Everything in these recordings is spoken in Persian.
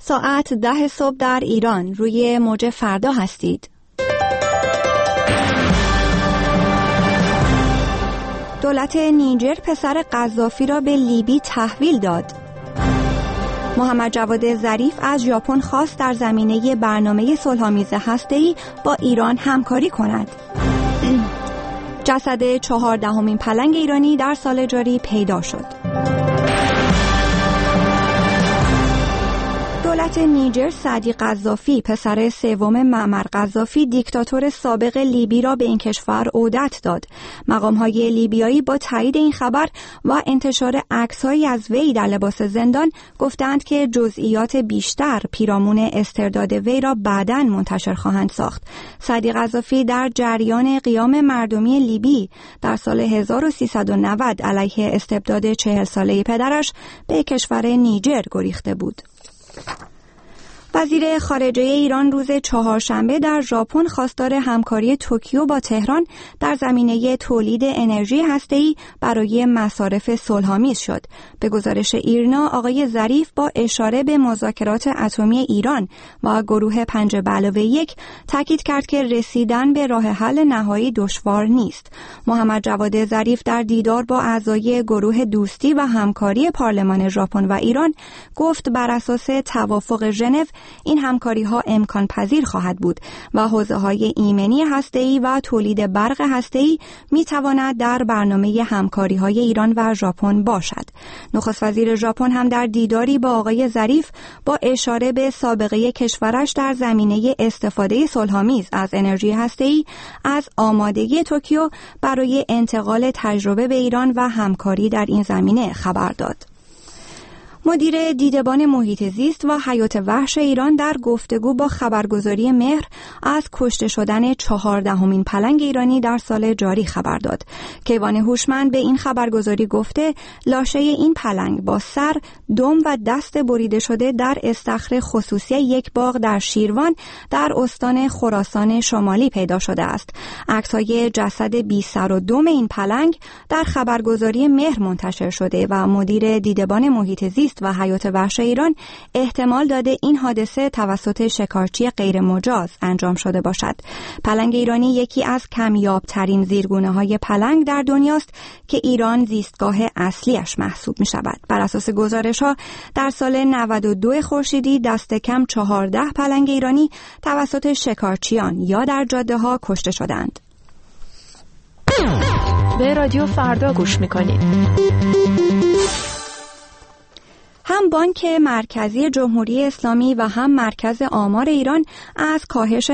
ساعت 10 صبح در ایران روی موج فردا هستید. دولت نیجر پسر قذافی را به لیبی تحویل داد. محمد جواد ظریف از ژاپن خواست در زمینه برنامه صلح‌آمیز هسته‌ای با ایران همکاری کند. جسد 14مین پلنگ ایرانی در سال جاری پیدا شد. دولت نیجر سعدی قذافی پسر سوم معمر قذافی دیکتاتور سابق لیبی را به این کشور عودت داد. مقام‌های لیبیایی با تایید این خبر و انتشار عکس‌هایی از وی در لباس زندان گفتند که جزئیات بیشتر پیرامون استرداد وی را بعداً منتشر خواهند ساخت. سعدی قذافی در جریان قیام مردمی لیبی در سال 1390 علیه استبداد 40 ساله پدرش به کشور نیجر گریخته بود. وزیر خارجه ایران روز چهارشنبه در ژاپن خواستار همکاری توکیو با تهران در زمینه تولید انرژی هسته‌ای برای مصارف صلح‌آمیز شد. به گزارش ایرنا، آقای ظریف با اشاره به مذاکرات اتمی ایران و گروه 5+1 تاکید کرد که رسیدن به راه حل نهایی دشوار نیست. محمد جواد ظریف در دیدار با اعضای گروه دوستی و همکاری پارلمان ژاپن و ایران گفت بر اساس توافق ژنو این همکاری‌ها امکان پذیر خواهد بود و حوزه‌های ایمنی هسته‌ای و تولید برق هسته‌ای می‌تواند در برنامه همکاری‌های ایران و ژاپن باشد. نخست وزیر ژاپن هم در دیداری با آقای ظریف با اشاره به سابقه کشورش در زمینه استفاده صلح‌آمیز از انرژی هسته‌ای از آمادگی توکیو برای انتقال تجربه به ایران و همکاری در این زمینه خبر داد. مدیر دیدبان محیط زیست و حیات وحش ایران در گفتگو با خبرگزاری مهر از کشته شدن 14مین پلنگ ایرانی در سال جاری خبر داد. کیوان هوشمند به این خبرگزاری گفته لاشه این پلنگ با سر، دم و دست بریده شده در استخر خصوصی یک باغ در شیروان در استان خراسان شمالی پیدا شده است. عکس‌های جسد بی سر و دم این پلنگ در خبرگزاری مهر منتشر شده و مدیر دیدبان محیط زیست و حیات وحش ایران احتمال داده این حادثه توسط شکارچی غیر مجاز انجام شده باشد. پلنگ ایرانی یکی از کمیاب‌ترین زیرگونه‌های پلنگ در دنیاست که ایران زیستگاه اصلیش محسوب می‌شود. بر اساس گزارش‌ها در سال 92 خورشیدی دست کم 14 پلنگ ایرانی توسط شکارچیان یا در جاده‌ها کشته شدند. به رادیو فردا گوش می‌کنید. هم بانک مرکزی جمهوری اسلامی و هم مرکز آمار ایران از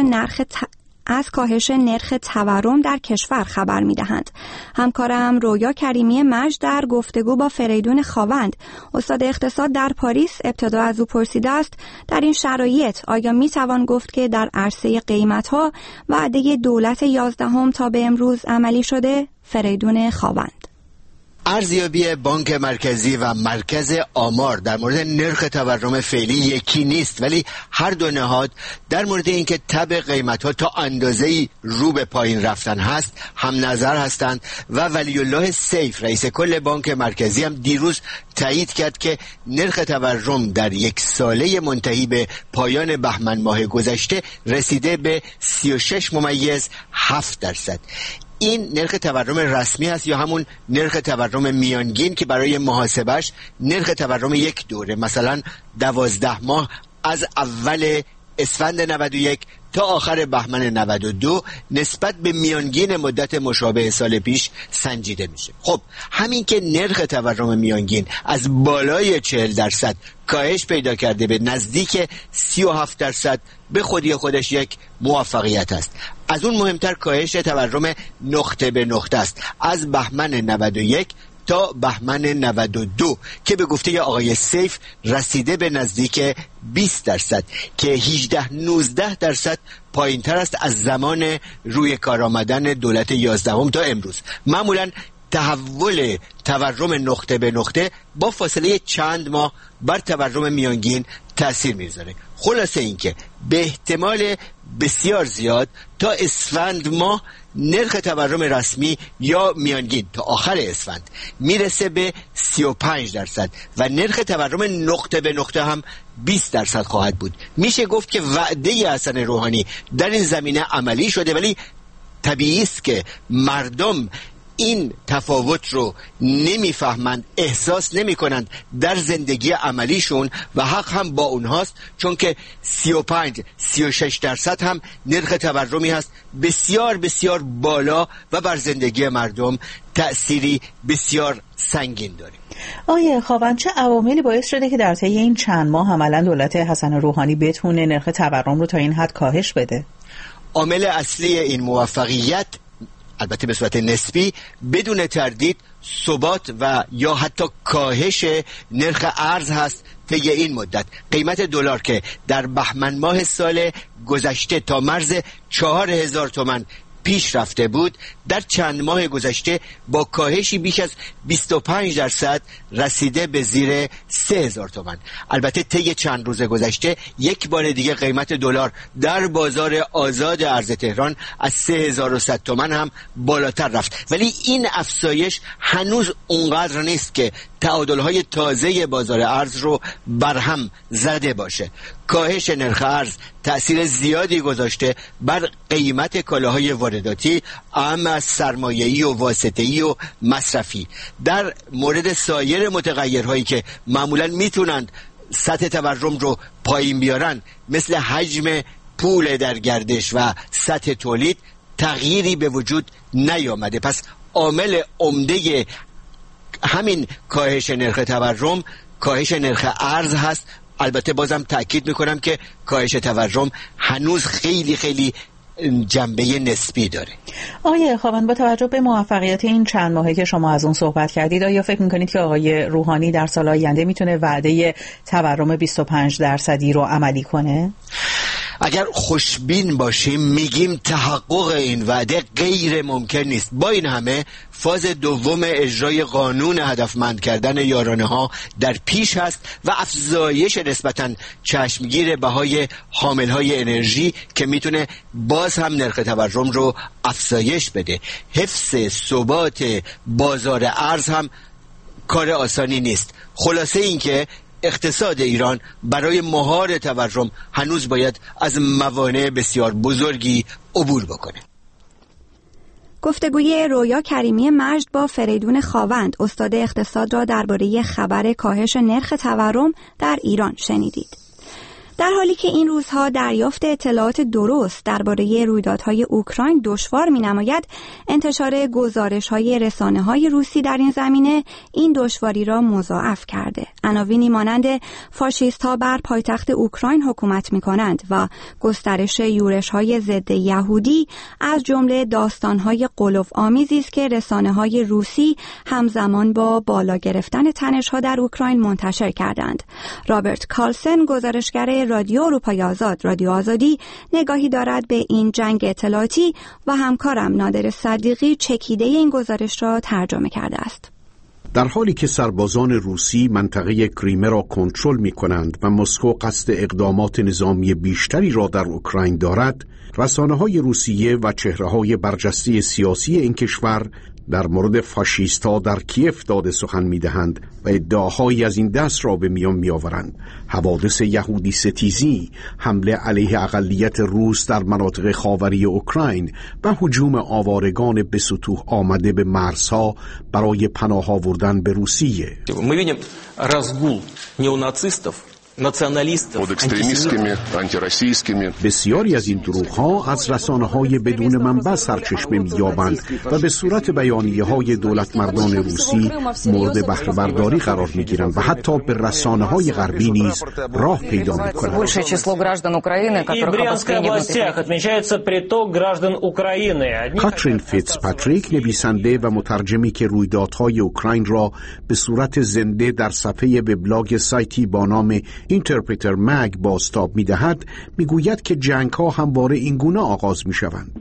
کاهش نرخ تورم در کشور خبر می‌دهند. همکارم رویا کریمی مجد در گفتگو با فریدون خاوند، استاد اقتصاد در پاریس، ابتدا از او پرسیده است در این شرایط آیا می‌توان گفت که در عرصه قیمت‌ها وعده دولت 11 تا به امروز عملی شده؟ فریدون خاوند: ارزیابی بانک مرکزی و مرکز آمار در مورد نرخ تورم فعلی یکی نیست، ولی هر دو نهاد در مورد اینکه تب قیمت‌ها تا اندازه‌ای رو به پایین رفتن هست هم نظر هستند و ولی الله سیف رئیس کل بانک مرکزی هم دیروز تایید کرد که نرخ تورم در یک ساله منتهی به پایان بهمن ماه گذشته رسیده به 36.7%. این نرخ تورم رسمی است یا همون نرخ تورم میانگین که برای محاسبش نرخ تورم یک دوره، مثلا 12 ماه از اول اسفند 91 تا آخر بهمن 92 نسبت به میانگین مدت مشابه سال پیش سنجیده میشه. خب همین که نرخ تورم میانگین از بالای 40% کاهش پیدا کرده به نزدیک 37% به خودی خودش یک موفقیت است. از اون مهمتر کاهش تورم نقطه به نقطه است از بهمن 91 تا بهمن 92 که به گفته آقای سیف رسیده به نزدیک 20% که 18-19% پایین تر است از زمان روی کار آمدن دولت 11 تا امروز. معمولا تحول تورم نقطه به نقطه با فاصله چند ماه بر تورم میانگین تأثیر میذاره. خلاصه اینکه به احتمال بسیار زیاد تا اسفند ماه نرخ تورم رسمی یا میانگین تا آخر اسفند میرسه به 35% و نرخ تورم نقطه به نقطه هم 20% خواهد بود. میشه گفت که وعده حسن روحانی در این زمینه عملی شده، ولی طبیعی است که مردم این تفاوت رو نمیفهمند، احساس نمی-کنند در زندگی عملیشون و حق هم با اونهاست، چون که 35-36% هم نرخ تورمی هست بسیار بسیار بالا و بر زندگی مردم تأثیری بسیار سنگین داره. آیه خاوند، چه عواملی باعث شده که در طی این چند ماه عملاً دولت حسن روحانی بتونه نرخ تورم رو تا این حد کاهش بده؟ عامل اصلی این موفقیت البته به صورت نسبی بدون تردید ثبات و یا حتی کاهش نرخ ارز هست. طی این مدت قیمت دلار که در بهمن ماه سال گذشته تا مرز 4000 تومان پیش رفته بود، در چند ماه گذشته با کاهشی بیش از 25% رسیده به زیر 3000 تومان. البته طی چند روز گذشته یک بار دیگه قیمت دلار در بازار آزاد ارز تهران از 3100 تومان هم بالاتر رفت، ولی این افزایش هنوز اونقدر نیست که تعادل‌های تازه بازار ارز رو برهم زده باشه. کاهش نرخ ارز تأثیر زیادی گذاشته بر قیمت کالاهای وارداتی، اما از سرمایه‌ای و واسطه‌ای و مصرفی. در مورد سایر متغیرهایی که معمولاً میتونند سطح تورم رو پایین بیارن، مثل حجم پول در گردش و سطح تولید، تغییری به وجود نیامده. پس عامل عمده همین کاهش نرخ تورم کاهش نرخ ارز هست. البته بازم تأکید میکنم که کاهش تورم هنوز خیلی خیلی جنبه نسبی داره. آقای خاوند، با توجه به موفقیت این چند ماهه که شما از اون صحبت کردید، آیا فکر میکنید که آقای روحانی در سال آینده میتونه وعده تورم 25% رو عملی کنه؟ اگر خوشبین باشیم میگیم تحقق این وعده غیر ممکن نیست. با این همه فاز دوم اجرای قانون هدفمند کردن یارانه ها در پیش هست و افزایش نسبتاً چشمگیر بهای حامل های انرژی که میتونه باز هم نرخ تورم رو افزایش بده. حفظ ثبات بازار ارز هم کار آسانی نیست. خلاصه این که اقتصاد ایران برای مهار تورم هنوز باید از موانع بسیار بزرگی عبور بکنه. گفتگوی رویا کریمی مجد با فریدون خاوند، استاد اقتصاد، را درباره خبر کاهش نرخ تورم در ایران شنیدید. در حالی که این روزها دریافت اطلاعات درست درباره رویدادهای اوکراین دشوار می‌نماید، انتشار گزارش‌های رسانه‌های روسی در این زمینه این دشواری را مضاعف کرده. عناوینی مانند فاشیست‌ها بر پایتخت اوکراین حکومت می‌کنند و گسترش یورش‌های ضد یهودی از جمله داستان‌های غلوآمیزی است که رسانه‌های روسی همزمان با بالا گرفتن تنش‌ها در اوکراین منتشر کردند. رابرت کارلسن، گزارشگر رادیو اروپای آزاد، رادیو آزادی، نگاهی دارد به این جنگ اطلاعاتی و همکارم نادر صدیقی چکیده این گزارش را ترجمه کرده است. در حالی که سربازان روسی منطقه کریمه را کنترل می‌کنند و مسکو قصد اقدامات نظامی بیشتری را در اوکراین دارد، رسانه‌های روسیه و چهره‌های برجسته سیاسی این کشور در مورد فاشیست‌ها در کیف داده سخن می‌دهند و ادعاهایی از این دست را به میان می‌آورند. حوادث یهودی ستیزی، حمله علیه اقلیت روس در مناطق خاوری اوکراین و هجوم آوارگان به سطوح آمده به مرزها برای پناه آوردن به روسیه. ما می‌بینیم разгул неонацистов pod ekstremistskými, antirasijskými. بسیاری از این دروغ‌ها از رسانه‌های بدون منبع سرچشمه می‌یابند و به صورت بیانیه‌های دولتمردان روسی مورد بهره برداری قرار می‌گیرند و حتی به رسانه‌های غربی نیز راه پیدا می‌کنند. کاترین فیتزپاتریک، نویسنده و مترجمی که رویدادهای اوکراین را به صورت زنده در صفحه وبلاگ سایتی با نام اینترپریتر مگ بازتاب می‌دهد، می‌گوید که جنگ‌ها همواره اینگونه آغاز می‌شوند.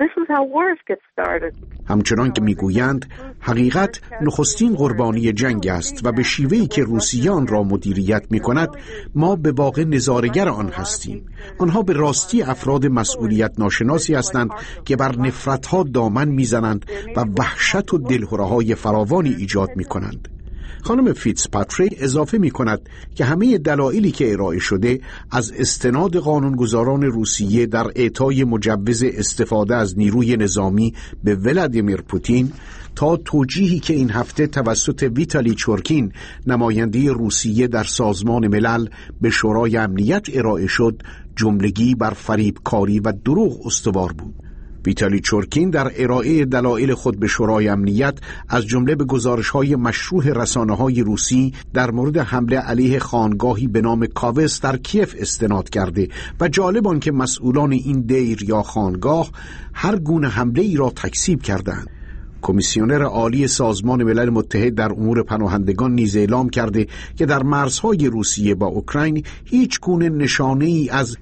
همچنان که می‌گویند حقیقت نخستین قربانی جنگ است و به شیوهی که روسیان را مدیریت می‌کند ما به واقع نظاره‌گر آن هستیم. آنها به راستی افراد مسئولیت ناشناسی هستند که بر نفرت‌ها دامن می‌زنند و وحشت و دلهره‌های فراوانی ایجاد می‌کنند. خانم فیتزپاتریک اضافه می کند که همه دلایلی که ارائه شده از استناد قانونگذاران روسیه در اعطای مجوز استفاده از نیروی نظامی به ولادیمیر پوتین تا توجیهی که این هفته توسط ویتالی چورکین نماینده روسیه در سازمان ملل به شورای امنیت ارائه شد جملگی بر فریبکاری و دروغ استوار بود. ویتالی چورکین در ارائه دلایل خود به شورای امنیت از جمله به گزارش‌های مشروع رسانه‌های روسی در مورد حمله علیه خانگاهی به نام کاوس در کیف استناد کرده و جالب آن که مسئولان این دیر یا خانگاه هر گونه حمله ای را تکذیب کردند. کمیسیونر عالی سازمان ملل متحد در امور پناهندگان نیز اعلام کرده که در مرزهای روسیه با اوکراین هیچ گونه نشانه‌ای از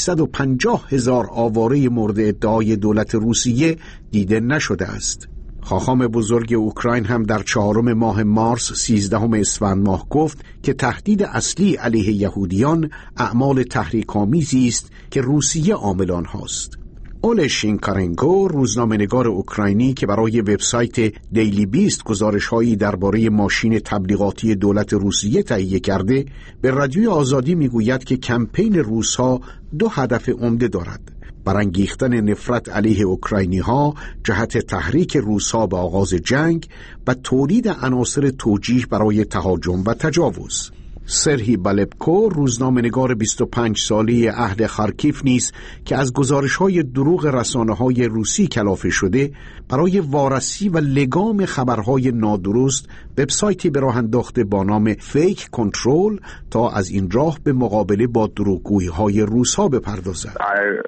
650,000 آواره مورد ادعای دولت روسیه دیده نشده است. خاخام بزرگ اوکراین هم در 4 ماه مارس 13 اسفند ماه گفت که تهدید اصلی علیه یهودیان اعمال تحریک‌آمیزی است که روسیه عامل آنهاست. اول شینکارنکو روزنامه‌نگار اوکراینی که برای وبسایت دیلی بیست گزارش‌هایی درباره ماشین تبلیغاتی دولت روسیه تهیه کرده، به رادیوی آزادی می‌گوید که کمپین روس‌ها 2 هدف عمده دارد: برانگیختن نفرت علیه اوکراینی‌ها جهت تحریک روس‌ها به آغاز جنگ و تولید عناصر توجیه برای تهاجم و تجاوز. سرهی بالبکو روزنامه‌نگار 25 ساله اهل خارکیف نیز که از گزارش‌های دروغ رسانه‌های روسی کلافه شده برای وارسی و لگام خبرهای نادرست وبسایتی به راه انداخته با نام فیک کنترل تا از این راه به مقابله با دروغگویی‌های روس‌ها بپردازد.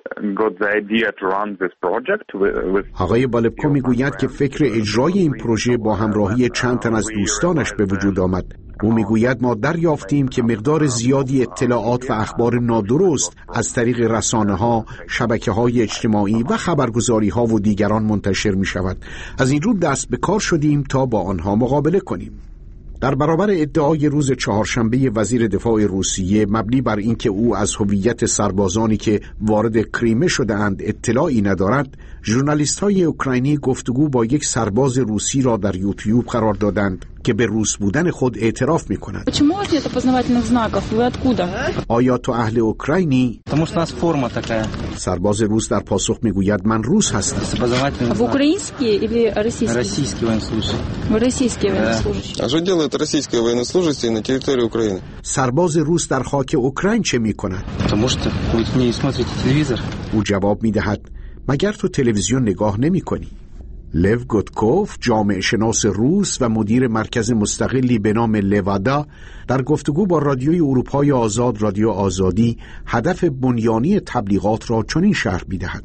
آقای بالبکو می‌گوید که فکر اجرای این پروژه با همراهی چند تن از دوستانش به وجود آمد. او میگوید ما دریافتیم که مقدار زیادی اطلاعات و اخبار نادرست از طریق رسانه‌ها، شبکه‌های اجتماعی و خبرگزاری‌ها و دیگران منتشر می‌شود. از این رو دست به کار شدیم تا با آنها مقابله کنیم. در برابر ادعای روز چهارشنبه وزیر دفاع روسیه مبنی بر اینکه او از هویت سربازانی که وارد کریمه شده‌اند اطلاعی ندارد، ژورنالیست‌های اوکراینی گفتگو با یک سرباز روسی را در یوتیوب قرار دادند که به روس بودن خود اعتراف می‌کند. آیا تو اهل اوکراینی؟ سرباز روس در پاسخ میگوید من روس هستم. سرباز روس در خاک اوکراین چه می‌کند؟ او جواب می‌دهد مگر تو تلویزیون نگاه نمی‌کنی؟ لو گوتکوف جامعه شناس روس و مدیر مرکز مستقلی به نام لوادا در گفتگو با رادیوی اروپای آزاد رادیو آزادی هدف بنیانی تبلیغات را چنین شرح می‌دهد: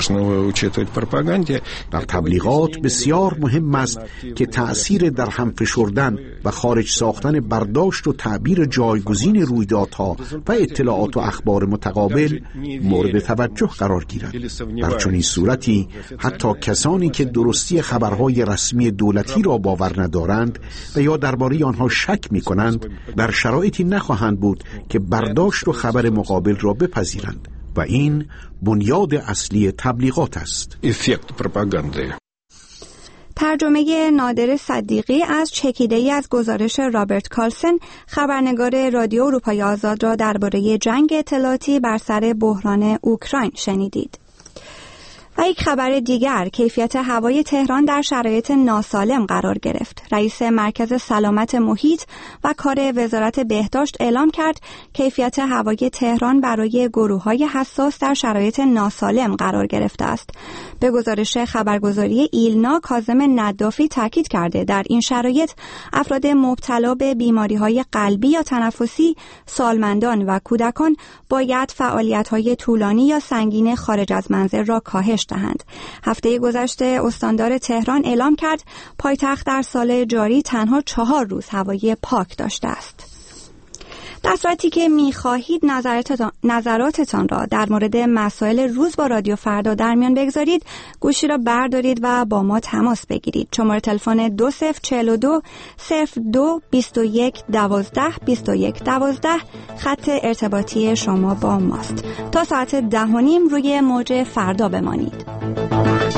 در تبلیغات بسیار مهم است که تأثیر در هم فشردن و خارج ساختن برداشت و تعبیر جایگزین رویدادها و اطلاعات و اخبار متقابل مورد توجه قرار گیرد. در چنین صورتی حتی کسانی که درستی خبرهای رسمی دولتی را باور ندارند و یا درباره آنها شک می‌کنند در شرایطی نخواهند بود که برداشت و خبر مقابل را بپذیرند و این بنیاد اصلی تبلیغات است. افکت پروپاگانده. ترجمه نادر صدیقی از چکیده‌ای از گزارش رابرت کارلسن، خبرنگار رادیو اروپای آزاد را درباره جنگ اطلاعاتی بر سر بحران اوکراین شنیدید. و یک خبر دیگر، کیفیت هوای تهران در شرایط ناسالم قرار گرفت. رئیس مرکز سلامت محیط و کار وزارت بهداشت اعلام کرد کیفیت هوای تهران برای گروه‌های حساس در شرایط ناسالم قرار گرفته است. به گزارش خبرگزاری ایلنا، کاظم ندافی تاکید کرده در این شرایط افراد مبتلا به بیماری‌های قلبی یا تنفسی، سالمندان و کودکان باید فعالیت‌های طولانی یا سنگین خارج از منزل را کاهش دهند. هفته گذشته استاندار تهران اعلام کرد پایتخت در سال جاری تنها 4 روز هوای پاک داشته است. در صورتی که می‌خواهید نظراتتان را در مورد مسائل روز با رادیو فردا در میان بگذارید، گوشی را بردارید و با ما تماس بگیرید. شماره تلفن 2042 02 21 12 21 12 خط ارتباطی شما با ماست. تا ساعت 10:30 روی موج فردا بمانید.